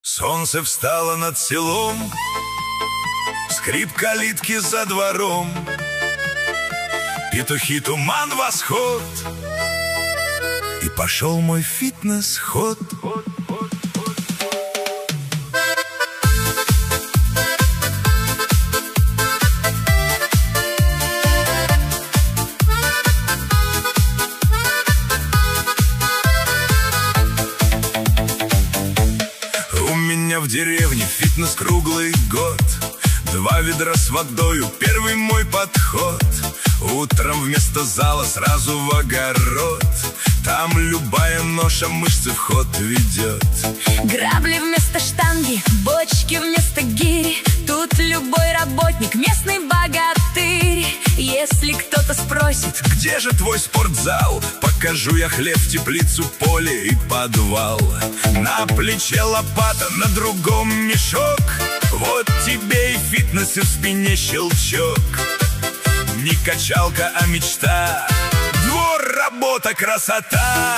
Солнце встало над селом, скрип калитки за двором, петухи, туман, восход, и пошел мой фитнес-ход. У меня в деревне фитнес круглый год, 2 ведра с водою, первый мой подход. Утром вместо зала сразу в огород, там любая ноша мышцы в ход ведет. Грабли вместо штанги, бочки вместо гири, тут любой работник местный богатырь. Если кто-то спросит, где же твой спортзал, покажу я хлеб, теплицу, поле и подвал. На плече лопата, на другом мешок, вот тебе и фитнес, и в спине щелчок. Не качалка, а мечта, двор, работа, красота.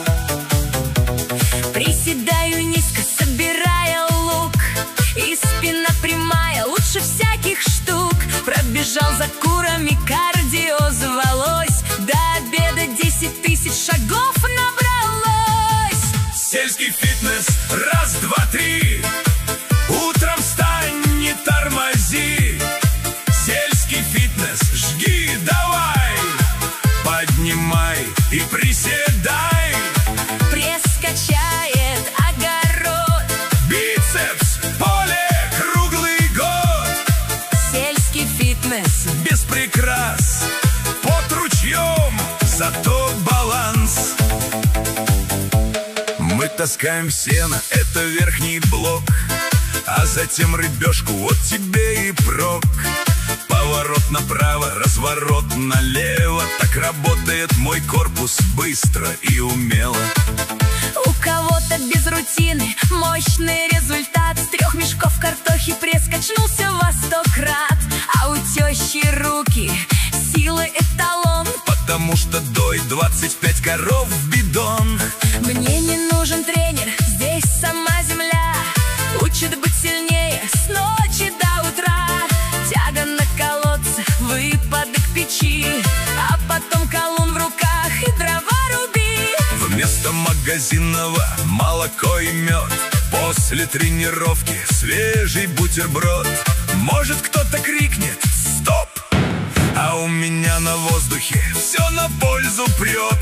приседаю низко, собирая лук, и спина прямая, лучше всяких штук. Пробежал за курами, кардио завелось, до обеда 10 тысяч шагов набралось. Сельский фитнес, раз, два, три, утром встань, не тормози. Сельский фитнес, жги, давай, поднимай и приседай. Пресс качает огород, Бицепс, поле, круглый год. сельский фитнес, Без прикрас, под ручьем, зато баланс. Мы таскаем сено, это верхний блок, а затем рыбешку, вот тебе и прок. Поворот направо, разворот налево, так работает мой корпус быстро и умело. У кого-то без рутины мощный результат, с 3 мешков картохи пресс качнулся во 100 крат. А у тещи руки силы эталон, Потому что доит 25 коров в бидон. мне не нужен тренер, здесь сама земля учит быть сильнее с ночи до утра. Тяга на колодце, выпады к печи, а потом колун в руках и дрова руби. Вместо магазинного молоко и мед, после тренировки свежий бутерброд. Может, кто-то крикнет «Стоп!», а у меня на воздухе все на пользу прет.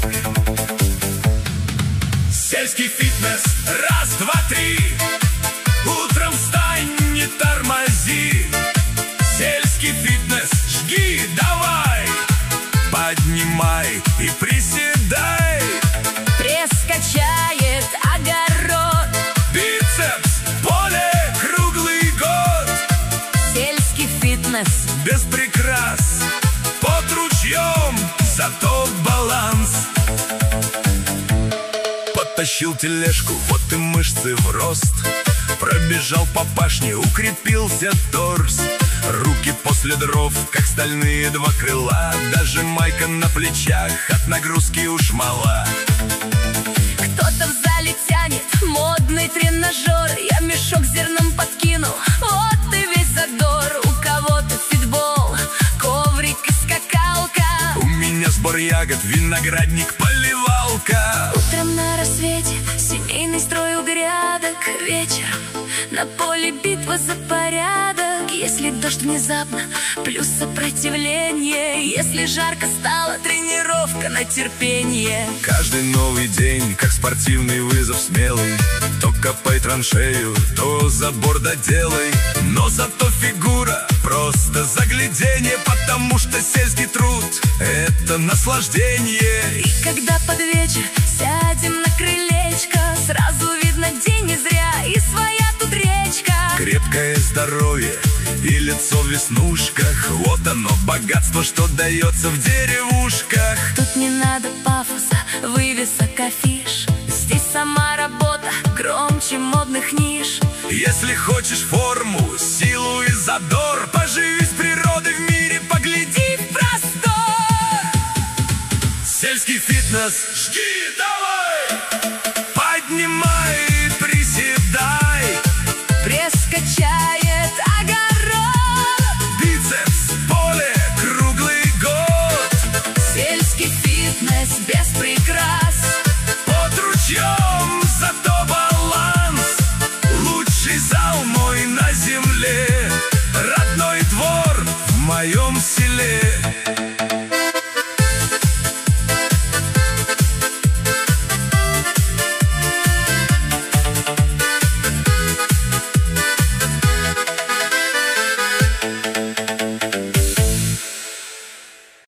Сельский фитнес, раз, два, три, утром встань, не тормози. Сельский фитнес, жги, давай, поднимай и приседай. Пресс качает огород, Бицепс, поле, круглый год. сельский фитнес, Без прикрас, под ручьем, зато баланс. Подтащил тележку, вот и мышцы в рост. Пробежал по пашне, укрепился торс. Руки после дров, как стальные 2 крыла. Даже майка на плечах от нагрузки уж мала. кто-то в зале тянет модный тренажер. Я мешок зерном подкинул, вот и весь задор. У кого-то фитбол, коврик и скакалка, У меня сбор ягод, виноградник, поливалка. утром на рассвете семейный строй у грядок. Вечером на поле битва за порядок. Если дождь внезапно, плюс сопротивление. Если жарко стало, тренировка на терпение. Каждый новый день, как спортивный вызов смелый. То копай траншею, то забор доделай. Но зато фигура просто загляденье, потому что сельский труд — это наслаждение. И когда под вечер сядем на крылечко, сразу видно день не зря, и своя тут речка. Крепкое здоровье и лицо в веснушках, вот оно богатство, что дается в деревушках. Тут не надо пафоса, вывесок, афиш. Здесь сама работа громче модных ниш. Если хочешь форму, силу и задор, поживи с природой в мире, погляди в простор. Сельский фитнес, жги, давай, поднимай, приседай. фитнес без прикрас. Под ручьем, зато баланс. Лучший зал мой на земле, родной двор в моем селе.